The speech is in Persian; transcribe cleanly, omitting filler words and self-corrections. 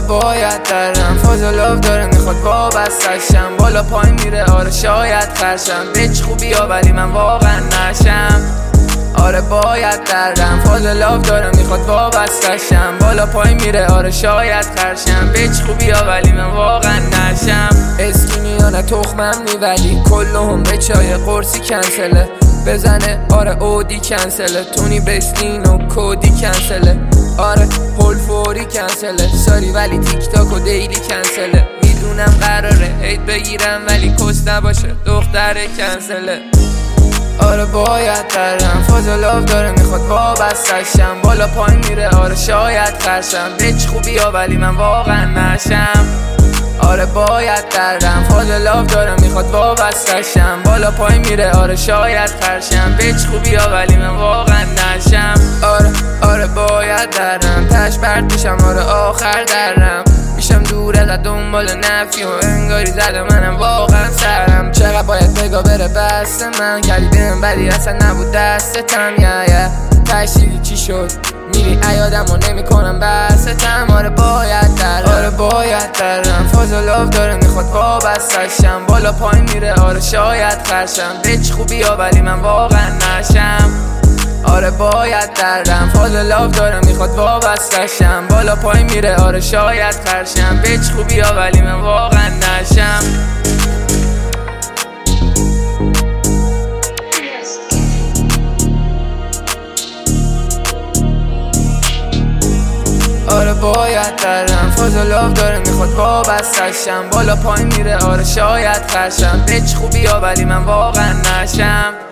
باید درم فاضلاف داره میخواد وابستشم بالا پای میره آره شاید خرشم بچ خوبی ها ولی من واقعا نشم آره باید دردم فاضلاف داره میخواد وابستشم بالا پای میره آره شاید خرشم بچ خوبی ها ولی من واقعا نشم اسکینی ها نه تخمم نی ولی کلهم به چای قرصی کنسله بزنه آره اودی کنسله تونی برسلین و کودی کنسله آره هول فوری کنسله ساری ولی تیک تاک و دیلی کنسله میدونم قراره هیت بگیرم ولی کس نباشه دختره کنسله آره باید درم فاضلاف داره میخواد وابستشم بالا پای میره آره شاید خرشم بچ خوبی ها ولی من واقعا نشم آره باید دردم فاضلاف داره میخواد وابستشم بالا پای میره آره شاید خرشم بچ خوبی ها ولی من واقعا نشم آره باید دردم تش برد میشم آره آخر درم میشم دور از دنبال نفی و انگاری زده منم واقعا سرم چقدر باید بگا بره بست من کردی بهم ولی اصلا نبود دستتم یه تشریفی چی شد میری ایادم و نمی کنم بستم آره باید درم فاضلاف داره میخواد وابستشم بالا پای میره آره شاید خرشم بچ خوبی ها ولی من واقعا نشم آره باید دردم فاضلاف داره میخواد وابستشم بالا پای میره آره شاید خرشم بچ خوبی ها ولی من واقعا نشم آره باید دردم فاضلاف داره میخواد وابستشم بالا پای میره آره شاید خرشم بچ خوبی ها ولی من واقعا نشم